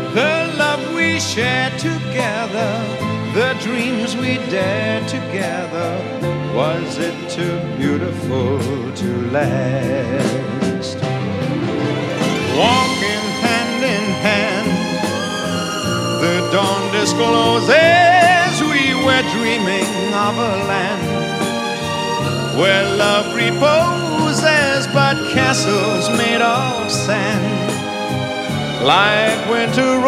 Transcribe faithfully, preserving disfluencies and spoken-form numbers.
The love we shared together, the dreams we dared together, was it too beautiful to last? Walking hand in hand, the dawn discloses we were dreaming of a land where love reposes but castles made of sand, like winter